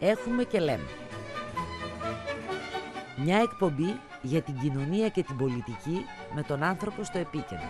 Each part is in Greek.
Έχουμε και λέμε. Μια εκπομπή για την κοινωνία και την πολιτική με τον άνθρωπο στο επίκεντρο.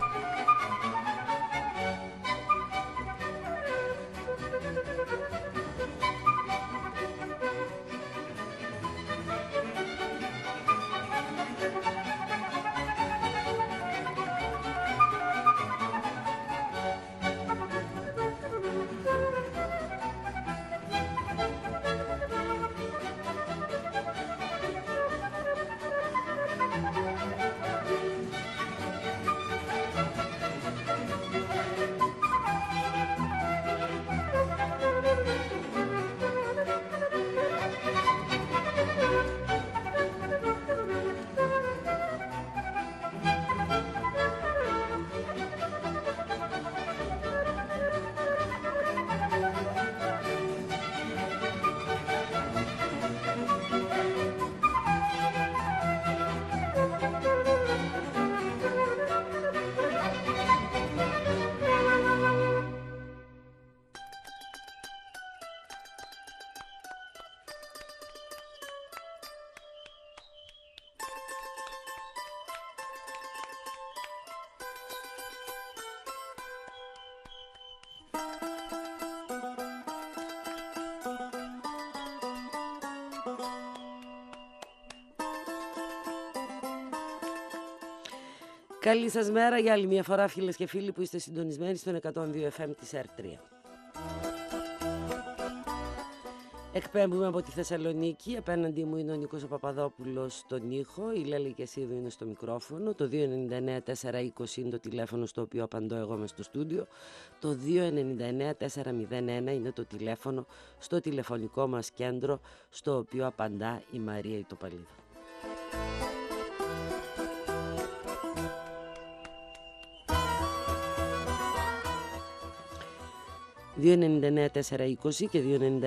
Καλή σας μέρα για άλλη μια φορά, φίλες και φίλοι, που είστε συντονισμένοι στον 102 FM της ΕΡΤ3. Εκπέμπουμε από τη Θεσσαλονίκη. Απέναντι μου είναι ο Νίκος ο Παπαδόπουλος στον ήχο, η Λέλη Κεσίδου είναι στο μικρόφωνο. Το 299-420 είναι το τηλέφωνο στο οποίο απαντώ εγώ μες στο στούντιο. Το 299-401 είναι το τηλέφωνο στο τηλεφωνικό μας κέντρο, στο οποίο απαντά η Μαρία Ιτοπαλίδου. 299-420 και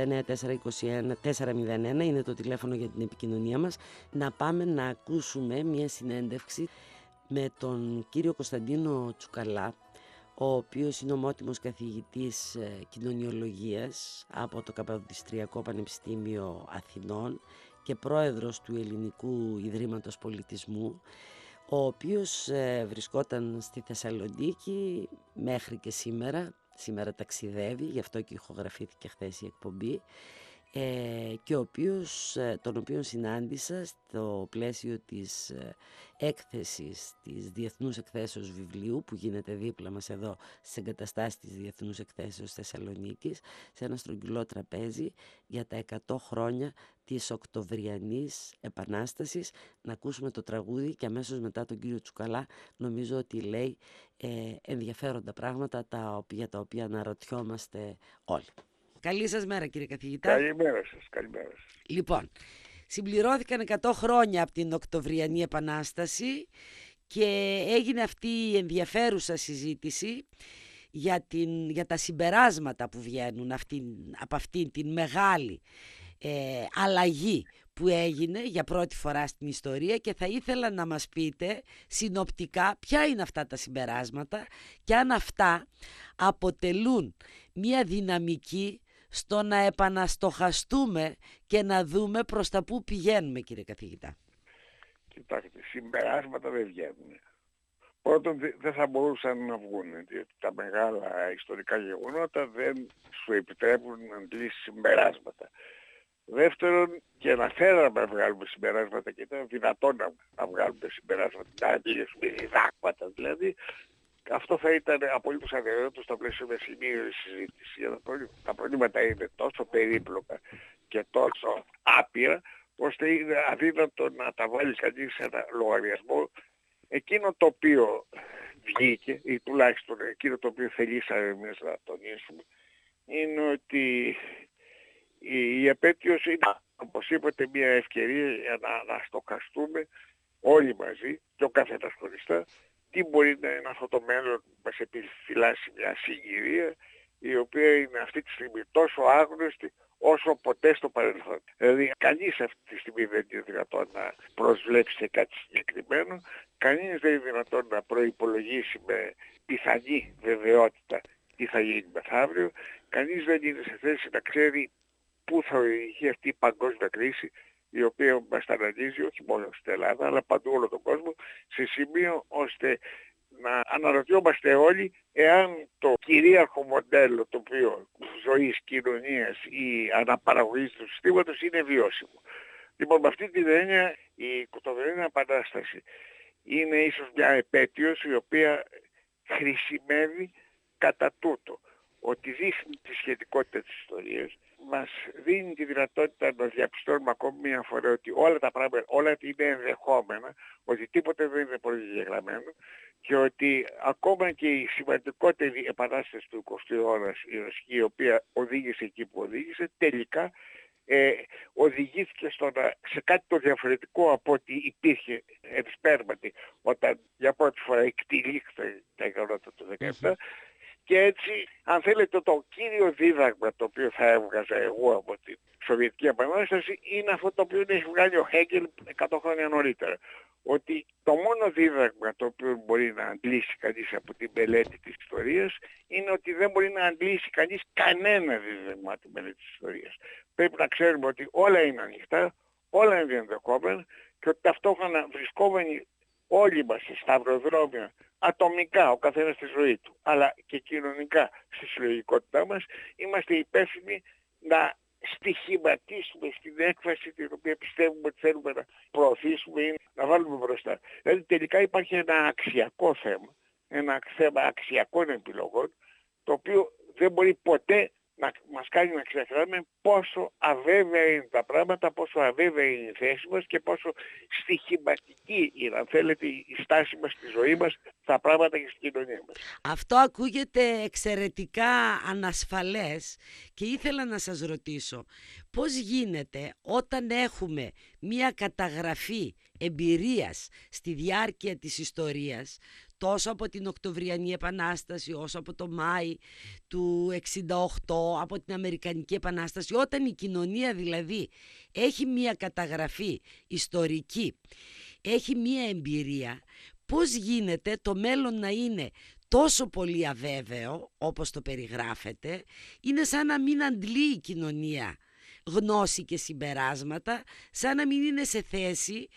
299-421-401 είναι το τηλέφωνο για την επικοινωνία μας. Να πάμε να ακούσουμε μια συνέντευξη με τον κύριο Κωνσταντίνο Τσουκαλά, ο οποίος είναι ομότιμος καθηγητής κοινωνιολογίας από το Καπαδιστριακό Πανεπιστήμιο Αθηνών και πρόεδρος του Ελληνικού Ιδρύματος Πολιτισμού, ο οποίος βρισκόταν στη Θεσσαλονίκη μέχρι και σήμερα. Σήμερα ταξιδεύει, γι' αυτό και ηχογραφήθηκε χθες η εκπομπή, και τον οποίο συνάντησα στο πλαίσιο της έκθεσης της Διεθνούς Εκθέσεως Βιβλίου, που γίνεται δίπλα μας εδώ στις εγκαταστάσεις της Διεθνούς Εκθέσεως Θεσσαλονίκης, σε ένα στρογγυλό τραπέζι για τα 100 χρόνια της Οκτωβριανής Επανάστασης. Να ακούσουμε το τραγούδι και αμέσως μετά τον κύριο Τσουκαλά. Νομίζω ότι λέει ενδιαφέροντα πράγματα για τα οποία αναρωτιόμαστε όλοι. Καλή σας μέρα, κύριε καθηγητά. Καλημέρα σας, καλημέρα σας. Λοιπόν, συμπληρώθηκαν 100 χρόνια από την Οκτωβριανή Επανάσταση και έγινε αυτή η ενδιαφέρουσα συζήτηση για τα συμπεράσματα που βγαίνουν από αυτήν την μεγάλη αλλαγή που έγινε για πρώτη φορά στην ιστορία, και θα ήθελα να μας πείτε συνοπτικά ποια είναι αυτά τα συμπεράσματα και αν αυτά αποτελούν μια δυναμική στο να επαναστοχαστούμε και να δούμε προς τα πού πηγαίνουμε, κύριε καθηγητά. Κοιτάξτε, συμπεράσματα δεν βγαίνουν. Πρώτον, δεν θα μπορούσαν να βγουν, διότι τα μεγάλα ιστορικά γεγονότα δεν σου επιτρέπουν να αντλήσεις συμπεράσματα. Δεύτερον, και να θέλαμε να βγάλουμε συμπεράσματα, και ήταν δυνατόν να βγάλουμε συμπεράσματα, να αντλήσουμε διδάγματα δηλαδή, αυτό θα ήταν απολύτως αδερέτο στο πλαίσιο με σημείο συζήτηση. Τα προβλήματα είναι τόσο περίπλοκα και τόσο άπειρα, ώστε είναι αδύνατο να τα βάλει κανείς σε ένα λογαριασμό. Εκείνο το οποίο βγήκε, ή τουλάχιστον εκείνο το οποίο θελήσαμε εμείς να τονίσουμε, είναι ότι η επέτειος είναι, όπως είπατε, μια ευκαιρία για να αναστοχαστούμε όλοι μαζί και ο καθένας χωριστά τι μπορεί να είναι αυτό το μέλλον που μας επιφυλάσσει μια συγκυρία, η οποία είναι αυτή τη στιγμή τόσο άγνωστη όσο ποτέ στο παρελθόν. Δηλαδή κανείς αυτή τη στιγμή δεν είναι δυνατόν να προσβλέψει σε κάτι συγκεκριμένο, κανείς δεν είναι δυνατόν να προϋπολογίσει με πιθανή βεβαιότητα τι θα γίνει μεθαύριο, κανείς δεν είναι σε θέση να ξέρει πού θα οδηγεί αυτή η παγκόσμια κρίση, η οποία μας ταραγγίζει όχι μόνο στην Ελλάδα, αλλά παντού όλο τον κόσμο, σε σημείο ώστε να αναρωτιόμαστε όλοι εάν το κυρίαρχο μοντέλο το οποίο ζωής, κοινωνίας ή αναπαραγωγής του συστήματος είναι βιώσιμο. Λοιπόν, με αυτή την έννοια η Οκτωβριανή Επανάσταση είναι ίσως μια επέτειος η οποία χρησιμεύει κατά τούτο, ότι δείχνει τη σχετικότητα της ιστορίας, μας δίνει τη δυνατότητα να διαπιστώνουμε ακόμη μια φορά ότι όλα τα πράγματα, όλα είναι ενδεχόμενα, ότι τίποτε δεν είναι προγεγραμμένο και ότι ακόμα και η σημαντικότερη επανάσταση του 20ου αιώνα, η οποία οδήγησε εκεί που οδήγησε, τελικά οδηγήθηκε σε κάτι το διαφορετικό από ό,τι υπήρχε επισπέρματι όταν για πρώτη φορά εκτυλίχθηκαν τα γεγονότα του 17. Και έτσι, αν θέλετε, το κύριο δίδαγμα το οποίο θα έβγαζα εγώ από τη Σοβιετική Επανάσταση είναι αυτό το οποίο έχει βγάλει ο Χέγκελ 100 χρόνια νωρίτερα. Ότι το μόνο δίδαγμα το οποίο μπορεί να αντλήσει κανείς από την μελέτη της ιστορίας είναι ότι δεν μπορεί να αντλήσει κανείς κανένα δίδαγμα από τη μελέτη της ιστορίας. Πρέπει να ξέρουμε ότι όλα είναι ανοιχτά, όλα είναι ενδεχόμενα και ότι ταυτόχρονα βρισκόμενοι όλοι μας σε σταυροδρόμια, ατομικά ο καθένας στη ζωή του, αλλά και κοινωνικά στη συλλογικότητά μας, είμαστε υπεύθυνοι να στοιχηματίσουμε στην έκφραση την οποία πιστεύουμε ότι θέλουμε να προωθήσουμε ή να βάλουμε μπροστά. Δηλαδή τελικά υπάρχει ένα αξιακό θέμα, ένα θέμα αξιακών επιλογών, το οποίο δεν μπορεί ποτέ να μας κάνει να ξεχνάμε πόσο αβέβαια είναι τα πράγματα, πόσο αβέβαια είναι η θέση μας και πόσο στοιχηματική είναι, αν θέλετε, η στάση μας στη ζωή μας, στα πράγματα και στην κοινωνία μας. Αυτό ακούγεται εξαιρετικά ανασφαλές και ήθελα να σας ρωτήσω πώς γίνεται όταν έχουμε μία καταγραφή εμπειρίας στη διάρκεια της ιστορίας, τόσο από την Οκτωβριανή Επανάσταση όσο από το Μάη του 68, από την Αμερικανική Επανάσταση, όταν η κοινωνία δηλαδή έχει μία καταγραφή ιστορική, έχει μία εμπειρία, πώς γίνεται το μέλλον να είναι τόσο πολύ αβέβαιο όπως το περιγράφεται? Είναι σαν να μην αντλεί η κοινωνία γνώση και συμπεράσματα, σαν να μην είναι σε θέση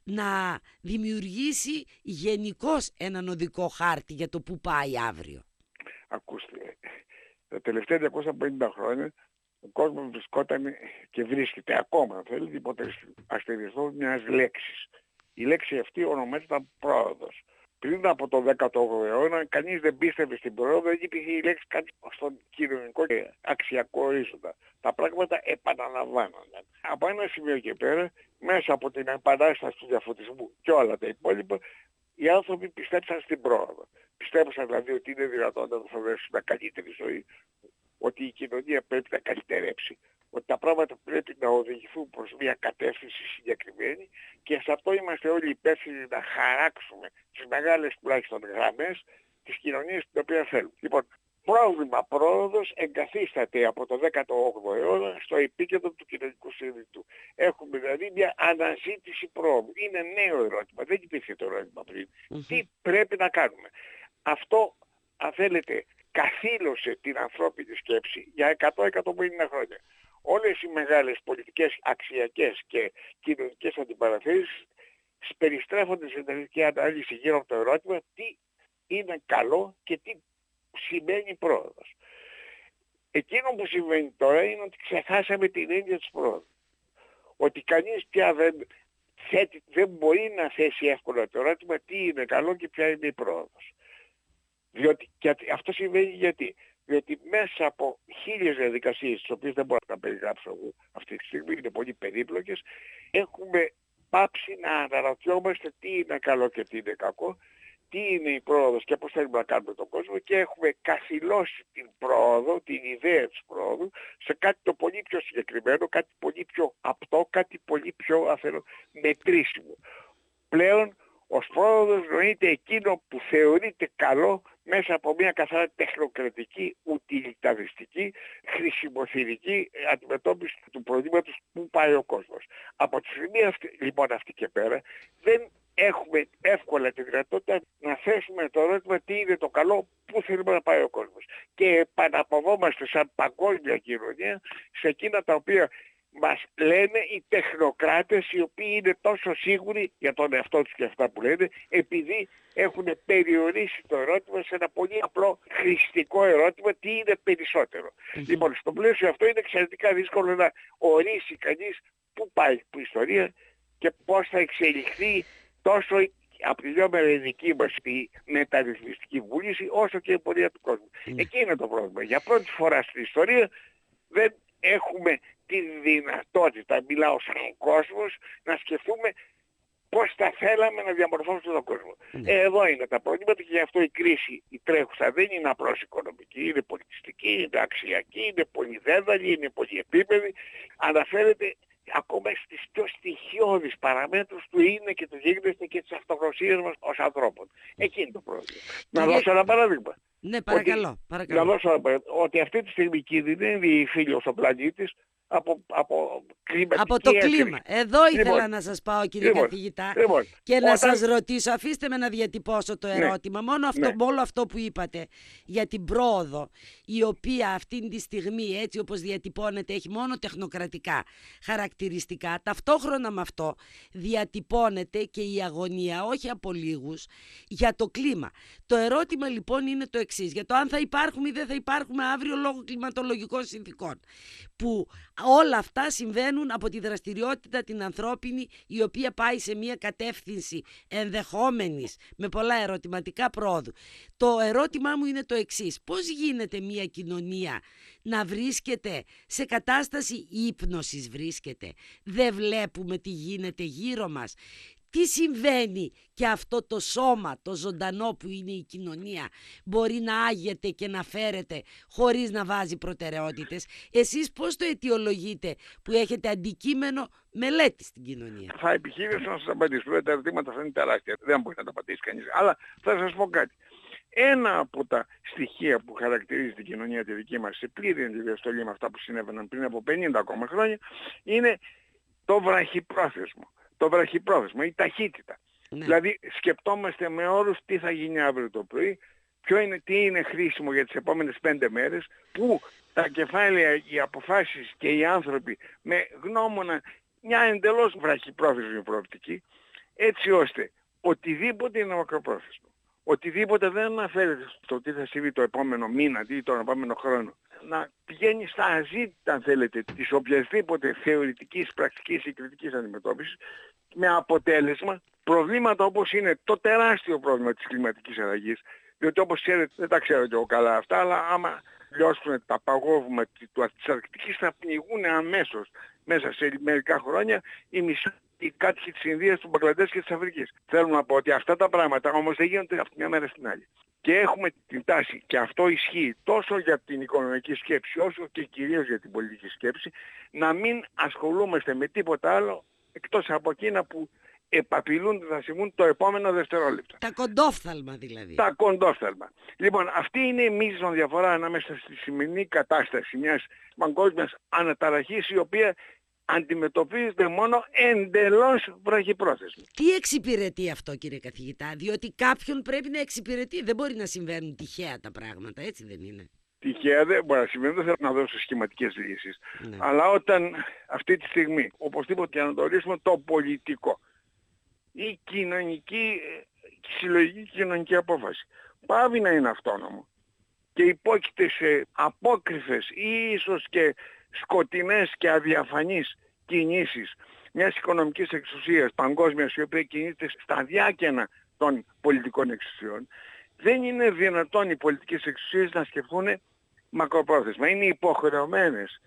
να δημιουργήσει γενικώς έναν οδικό χάρτη για το που πάει αύριο. Ακούστε, τα τελευταία 250 χρόνια ο κόσμος βρισκόταν και βρίσκεται ακόμα, αν θέλετε, υπό αστερισμό μιας λέξης. Η λέξη αυτή ονομάζεται πρόοδος. Πριν από το 18ο αιώνα κανείς δεν πίστευε στην πρόοδο, δεν υπήρχε η λέξη κάτι στον κοινωνικό και αξιακό ορίζοντα. Τα πράγματα επαναλαμβάνονταν. Από ένα σημείο και πέρα, μέσα από την επανάσταση του διαφωτισμού και όλα τα υπόλοιπα, οι άνθρωποι πιστέψαν στην πρόοδο. Πιστέψαν δηλαδή ότι είναι δυνατόν να θα δώσουν μια καλύτερη ζωή, ότι η κοινωνία πρέπει να καλυτερέψει, ότι τα πράγματα πρέπει να οδηγηθούν προς μια κατεύθυνση συγκεκριμένη και σε αυτό είμαστε όλοι υπεύθυνοι να χαράξουμε τις μεγάλες τουλάχιστον γραμμές της κοινωνίας την οποία θέλουμε. Λοιπόν, πρόβλημα πρόοδος εγκαθίσταται από το 18ο αιώνα στο επίκεντρο του κοινωνικού συνειδητού. Έχουμε δηλαδή μια αναζήτηση πρόοδου. Είναι νέο ερώτημα, δεν υπήρχε το ερώτημα πριν. Τι πρέπει να κάνουμε? Αυτό, αν θέλετε, καθήλωσε την ανθρώπινη σκέψη για 100-150 χρόνια. Όλες οι μεγάλες πολιτικές, αξιακές και κοινωνικές αντιπαραθέσεις περιστρέφονται σε τελική ανάλυση γύρω από το ερώτημα τι είναι καλό και τι σημαίνει πρόοδος. Εκείνο που συμβαίνει τώρα είναι ότι ξεχάσαμε την έννοια της πρόοδου. Ότι κανείς πια δεν μπορεί να θέσει εύκολα το ερώτημα τι είναι καλό και ποια είναι η πρόοδος. Και αυτό συμβαίνει γιατί? Διότι μέσα από 1000 διαδικασίες, τις οποίες δεν μπορώ να περιγράψω εγώ αυτή τη στιγμή, είναι πολύ περίπλοκες, έχουμε πάψει να αναρωτιόμαστε τι είναι καλό και τι είναι κακό, τι είναι η πρόοδος και πώς θέλουμε να κάνουμε τον κόσμο και έχουμε καθυλώσει την πρόοδο, την ιδέα της πρόοδου, σε κάτι το πολύ πιο συγκεκριμένο, κάτι πολύ πιο απτό, κάτι πολύ πιο μετρήσιμο. Πλέον ως πρόοδος νοείται εκείνο που θεωρείται καλό μέσα από μια καθαρά τεχνοκρατική, ουτιλιταριστική, χρησιμοθυρική αντιμετώπιση του προβλήματος που πάει ο κόσμος. Από τη στιγμή αυτή, λοιπόν αυτή και πέρα δεν έχουμε εύκολα τη δυνατότητα να θέσουμε το ερώτημα τι είναι το καλό, πού θέλουμε να πάει ο κόσμος. Και επαναπαυόμαστε σαν παγκόσμια κοινωνία σε εκείνα τα οποία μας λένε οι τεχνοκράτες, οι οποίοι είναι τόσο σίγουροι για τον εαυτό τους και αυτά που λένε, επειδή έχουν περιορίσει το ερώτημα σε ένα πολύ απλό χρηστικό ερώτημα, τι είναι περισσότερο. Λοιπόν, στο πλαίσιο αυτό είναι εξαιρετικά δύσκολο να ορίσει κανείς πού πάει η ιστορία και πώς θα εξελιχθεί τόσο από τη δυο ελληνική μας τη μεταρρυθμιστική βούληση, όσο και η πορεία του κόσμου. Εκεί είναι το πρόβλημα. Για πρώτη φορά στην ιστορία δεν έχουμε τη δυνατότητα, μιλάω σαν κόσμος, να σκεφτούμε πώς θα θέλαμε να διαμορφώσουμε τον κόσμο. Εδώ είναι τα προβλήματα και γι' αυτό η κρίση, η τρέχουσα, δεν είναι απλώς οικονομική, είναι πολιτιστική, είναι αξιακή, είναι πολυδέδαλη, είναι πολυεπίπεδη. Αναφέρεται ακόμα στις πιο στοιχειώδεις παραμέτρους του είναι και του γίγνεσθε και της αυτογνωσίας μας ως ανθρώπων. Εκεί είναι το πρόβλημα. Να δώσω ένα παράδειγμα. Ναι, παρακαλώ. Να δώσω ένα παράδειγμα. Ότι αυτή τη στιγμή κινδυνεύει η φίλος ο πλανήτης από το κλίμα. Εδώ ήθελα να σας πάω, κύριε καθηγητά, και να σας ρωτήσω, αφήστε με να διατυπώσω το ερώτημα, όλο αυτό που είπατε για την πρόοδο, η οποία αυτή τη στιγμή, έτσι όπως διατυπώνεται, έχει μόνο τεχνοκρατικά χαρακτηριστικά, ταυτόχρονα με αυτό διατυπώνεται και η αγωνία, όχι από λίγους, για το κλίμα. Το ερώτημα λοιπόν είναι το εξής, για το αν θα υπάρχουμε ή δεν θα υπάρχουμε αύριο λόγω κλιματολογικών συνθήκων, που όλα αυτά συμβαίνουν από τη δραστηριότητα την ανθρώπινη, η οποία πάει σε μια κατεύθυνση ενδεχόμενης με πολλά ερωτηματικά πρόοδου. Το ερώτημά μου είναι το εξής: πώς γίνεται μια κοινωνία να βρίσκεται σε κατάσταση ύπνωσης, δεν βλέπουμε τι γίνεται γύρω μας? Τι συμβαίνει και αυτό το σώμα, το ζωντανό που είναι η κοινωνία, μπορεί να άγεται και να φέρεται χωρίς να βάζει προτεραιότητες? Εσείς πώς το αιτιολογείτε που έχετε αντικείμενο μελέτη στην κοινωνία? Θα επιχείρησα να σας απαντήσω. Τα ερωτήματα θα είναι τεράστια. Δεν μπορεί να τα απαντήσει κανείς. Αλλά θα σας πω κάτι. Ένα από τα στοιχεία που χαρακτηρίζει την κοινωνία τη δική μας σε πλήρη αντιδιαστολή με αυτά που συνέβαιναν πριν από 50 ακόμα χρόνια είναι το βραχυπρόθεσμο. Το βραχυπρόθεσμο, η ταχύτητα. Δηλαδή σκεπτόμαστε με όρους τι θα γίνει αύριο το πρωί, τι είναι χρήσιμο για τις επόμενες 5 μέρες, που τα κεφάλαια, οι αποφάσεις και οι άνθρωποι με γνώμονα μια εντελώς βραχυπρόθεσμη προοπτική, έτσι ώστε οτιδήποτε είναι μακροπρόθεσμο, οτιδήποτε δεν αναφέρεται στο τι θα συμβεί το επόμενο μήνα ή τον επόμενο χρόνο, να πηγαίνει στα αζήτητα, αν θέλετε, της οποιασδήποτε θεωρητικής, πρακτικής ή κριτικής αντιμετώπισης, με αποτέλεσμα προβλήματα όπως είναι το τεράστιο πρόβλημα της κλιματικής αλλαγής, διότι όπως ξέρετε, δεν τα ξέρω και εγώ καλά αυτά, αλλά άμα λιώσουν τα παγόβουμα της Αρκτικής θα πνιγούν αμέσως μέσα σε μερικά χρόνια οι κάτοικοι της Ινδίας, του Μπαγκλαντές και της Αφρικής. Θέλω να πω ότι αυτά τα πράγματα όμως δεν γίνονται από μια μέρα στην άλλη. Και έχουμε την τάση, και αυτό ισχύει τόσο για την οικονομική σκέψη όσο και κυρίως για την πολιτική σκέψη, να μην ασχολούμαστε με τίποτα άλλο εκτός από εκείνα που επαπειλούν ότι θα συμβούν το επόμενο δευτερόλεπτο. Τα κοντόφθαλμα δηλαδή. Τα κοντόφθαλμα. Λοιπόν, αυτή είναι η μείζον διαφορά ανάμεσα στη σημερινή κατάσταση μιας παγκόσμιας αναταραχής, η οποία αντιμετωπίζεται μόνο εντελώς βραχυπρόθεσμα. Τι εξυπηρετεί αυτό, κύριε καθηγητά? Διότι κάποιον πρέπει να εξυπηρετεί. Δεν μπορεί να συμβαίνουν τυχαία τα πράγματα, έτσι δεν είναι? Τυχαία δεν μπορεί να συμβαίνει, δεν θέλω να δώσω σχηματικές λύσεις. Ναι. Αλλά όταν αυτή τη στιγμή, οπωσδήποτε και να το ορίσουμε, το πολιτικό, η κοινωνική, συλλογική κοινωνική απόφαση πάβει να είναι αυτόνομο και υπόκειται σε απόκριφες ή ίσως και σκοτεινές και αδιαφανείς κινήσεις μιας οικονομικής εξουσίας παγκόσμιας, η οποία κινείται στα διάκαινα των πολιτικών εξουσιών, δεν είναι δυνατόν οι πολιτικές εξουσίες να σκεφτούν μακροπρόθεσμα. Είναι υποχρεωμένες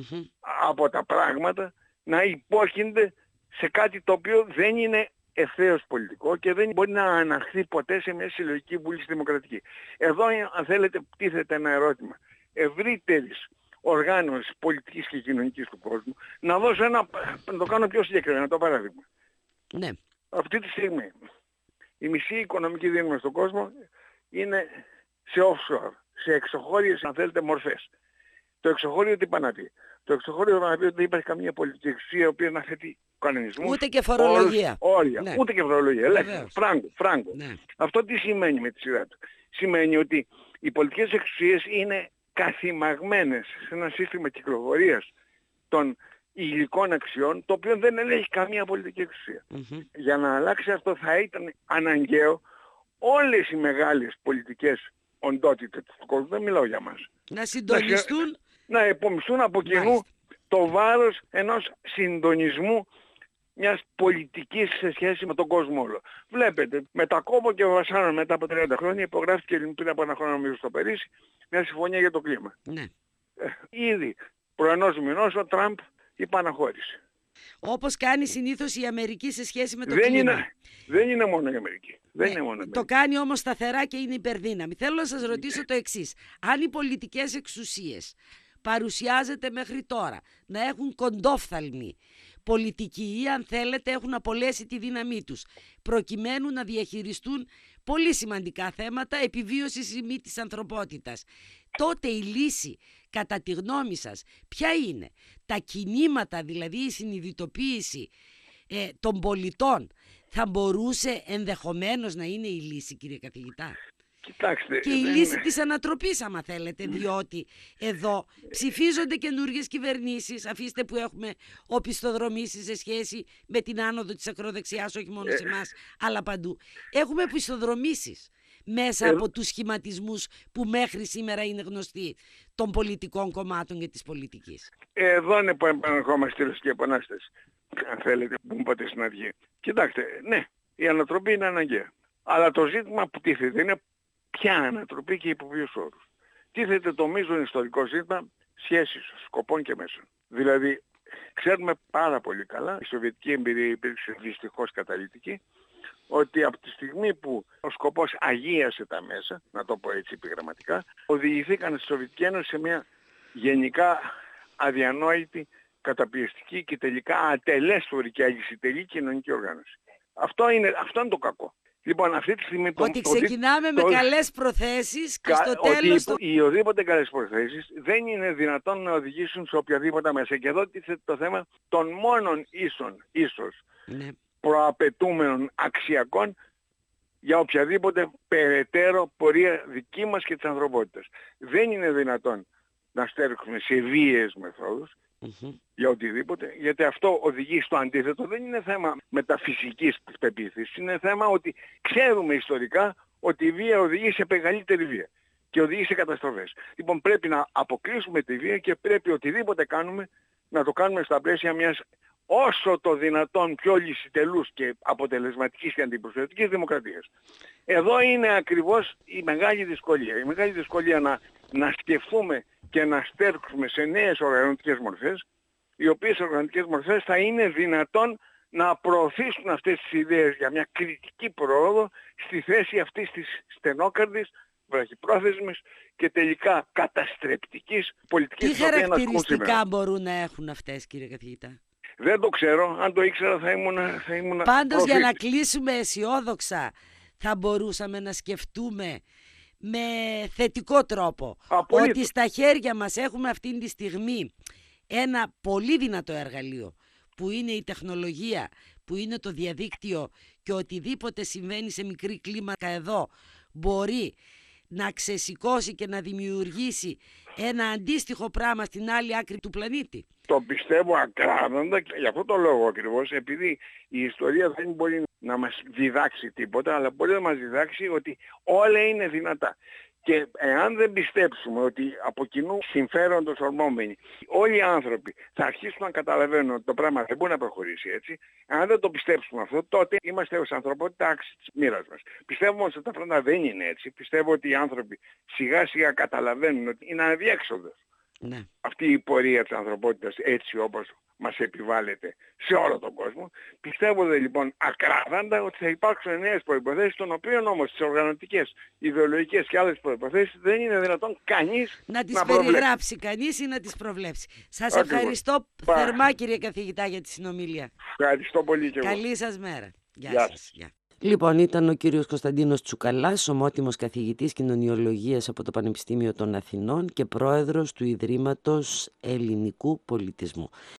από τα πράγματα να υπόκεινται σε κάτι το οποίο δεν είναι ευθέως πολιτικό και δεν μπορεί να αναχθεί ποτέ σε μια συλλογική βούληση δημοκρατική. Εδώ, αν θέλετε, τίθεται ένα ερώτημα ευρύτερης οργάνωσης πολιτικής και κοινωνικής του κόσμου. Να δώσω να το κάνω πιο συγκεκριμένα το παράδειγμα. Ναι. Αυτή τη στιγμή η μισή οικονομική δύναμη στον κόσμο είναι σε offshore, σε εξωχώριες, αν θέλετε, μορφές. Το εξωχώριο τι πάει να πει? Το εξωχώριο πάει να πει ότι δεν υπάρχει καμία πολιτική εξουσία η οποία να θέτει κανονισμούς. Ούτε και φορολογία. Όρια. Ναι. Ούτε και φορολογία. Φράγκο. Ναι. Αυτό τι σημαίνει με τη σειρά του? Σημαίνει ότι οι πολιτικές εξουσίες είναι καθημαγμένες σε ένα σύστημα κυκλοφορίας των υλικών αξιών, το οποίο δεν ελέγχει καμία πολιτική εξουσία. Για να αλλάξει αυτό θα ήταν αναγκαίο όλες οι μεγάλες πολιτικές οντότητες του κόσμου, δεν μιλάω για μας, να συντονιστούν, να επομιστούν από κοινού το βάρος ενός συντονισμού μιας πολιτικής σε σχέση με τον κόσμο όλο. Βλέπετε, με τα Κόμπο και Βασάνων μετά από 30 χρόνια υπογράφηκε πριν από ένα χρόνο νομίζω στο Παρίσι μια συμφωνία για το κλίμα. Ναι. Ήδη προ ενός μηνός ο Τραμπ υπαναχώρησε. Όπως κάνει συνήθως η Αμερική σε σχέση με το κλίμα. Δεν είναι μόνο η Αμερική. Το κάνει όμως σταθερά και είναι υπερδύναμη. Θέλω να σας ρωτήσω το εξής. Αν οι πολιτικές εξουσίες παρουσιάζεται μέχρι τώρα να έχουν κοντόφθαλμη πολιτική ή αν θέλετε έχουν απολέσει τη δύναμή τους προκειμένου να διαχειριστούν πολύ σημαντικά θέματα επιβίωσης ή μη της ανθρωπότητας, τότε η λύση κατά τη γνώμη σας ποια είναι? Τα κινήματα, δηλαδή η συνειδητοποίηση των πολιτών θα μπορούσε ενδεχομένως να είναι η λύση, κύριε καθηγητά? Κοιτάξτε, και η λύση της ανατροπής, άμα θέλετε, διότι εδώ ψηφίζονται καινούργιες κυβερνήσεις, αφήστε που έχουμε οπισθοδρομήσεις σε σχέση με την άνοδο της ακροδεξιάς, όχι μόνο σε εμάς, αλλά παντού. Έχουμε οπισθοδρομήσεις μέσα από τους σχηματισμούς που μέχρι σήμερα είναι γνωστοί των πολιτικών κομμάτων και της πολιτικής. Εδώ είναι που επανερχόμαστε στη Ρωσική Επανάσταση, αν θέλετε, που μου είπατε στην αρχή. Κοιτάξτε, ναι, η ανατροπή είναι αναγκαία. Αλλά το ζήτημα που τίθεται είναι ποια ανατροπή και υπό ποιους όρους. Τίθεται το μείζον ιστορικό ζήτημα σχέσης σκοπών και μέσων. Δηλαδή, ξέρουμε πάρα πολύ καλά, η σοβιετική εμπειρία υπήρξε δυστυχώς καταλυτική, ότι από τη στιγμή που ο σκοπός αγίασε τα μέσα, να το πω έτσι επιγραμματικά, οδηγηθήκαν στη Σοβιετική Ένωση σε μια γενικά αδιανόητη, καταπιεστική και τελικά ατελέσφορη και αλυσιτελή κοινωνική οργάνωση. Αυτό είναι το κακό. Λοιπόν, αυτή τη στιγμή ότι ξεκινάμε με καλές προθέσεις και στο τέλος... Οι οδήποτε καλές προθέσεις δεν είναι δυνατόν να οδηγήσουν σε οποιαδήποτε μέσα. Και εδώ τίθεται το θέμα των μόνων ίσως προαπαιτούμενων αξιακών για οποιαδήποτε περαιτέρω πορεία δική μας και της ανθρωπότητας. Δεν είναι δυνατόν να στέρξουμε σε βίαιες μεθόδους για οτιδήποτε, γιατί αυτό οδηγεί στο αντίθετο. Δεν είναι θέμα μεταφυσικής πεποίθησης, είναι θέμα ότι ξέρουμε ιστορικά ότι η βία οδηγεί σε μεγαλύτερη βία και οδηγεί σε καταστροφές. Λοιπόν, πρέπει να αποκλείσουμε τη βία και πρέπει οτιδήποτε κάνουμε να το κάνουμε στα πλαίσια μιας όσο το δυνατόν πιο λυσιτελούς και αποτελεσματικής και αντιπροσωπευτικής δημοκρατίας. Εδώ είναι ακριβώς η μεγάλη δυσκολία. Η μεγάλη δυσκολία να σκεφτούμε και να στέρξουμε σε νέες οργανωτικές μορφές, οι οποίες οργανωτικές μορφές θα είναι δυνατόν να προωθήσουν αυτές τις ιδέες για μια κριτική πρόοδο στη θέση αυτής της στενόκαρδης, βραχυπρόθεσμης και τελικά καταστρεπτικής πολιτικής. Τι χαρακτηριστικά μπορούν να έχουν αυτές, κύριε καθηγητά? Δεν το ξέρω. Αν το ήξερα θα ήμουν Πάντως για να κλείσουμε αισιόδοξα θα μπορούσαμε να σκεφτούμε με θετικό τρόπο ότι στα χέρια μας έχουμε αυτή τη στιγμή ένα πολύ δυνατό εργαλείο που είναι η τεχνολογία, που είναι το διαδίκτυο, και οτιδήποτε συμβαίνει σε μικρή κλίμακα εδώ μπορεί να ξεσηκώσει και να δημιουργήσει ένα αντίστοιχο πράγμα στην άλλη άκρη του πλανήτη. Το πιστεύω ακράδαντα, για αυτό το λόγο ακριβώς, επειδή η ιστορία δεν μπορεί να μας διδάξει τίποτα, αλλά μπορεί να μας διδάξει ότι όλα είναι δυνατά. Και εάν δεν πιστέψουμε ότι από κοινού συμφέροντος ορμόμενοι όλοι οι άνθρωποι θα αρχίσουν να καταλαβαίνουν ότι το πράγμα δεν μπορεί να προχωρήσει έτσι, αν δεν το πιστέψουμε αυτό, τότε είμαστε ως ανθρωπότητα άξιοι της μοίρας μας. Πιστεύω ότι τα πράγματα δεν είναι έτσι. Πιστεύω ότι οι άνθρωποι σιγά σιγά καταλαβαίνουν ότι είναι αδιέξοδος αυτή η πορεία της ανθρωπότητας έτσι όπως μας επιβάλλεται σε όλο τον κόσμο. Πιστεύω λοιπόν ακράδαντα ότι θα υπάρξουν νέες προϋποθέσεις, των οποίων όμως τις οργανωτικές, ιδεολογικές και άλλες προϋποθέσεις δεν είναι δυνατόν κανείς να τις περιγράψει κανείς ή να τις προβλέψει. Σας ευχαριστώ θερμά, κύριε καθηγητά, για τη συνομιλία. Ευχαριστώ πολύ και εγώ. Καλή σας μέρα. Γεια σας. Λοιπόν, ήταν ο κύριος Κωνσταντίνος Τσουκαλάς, ομότιμος καθηγητής κοινωνιολογίας από το Πανεπιστήμιο των Αθηνών και πρόεδρος του Ιδρύματος Ελληνικού Πολιτισμού.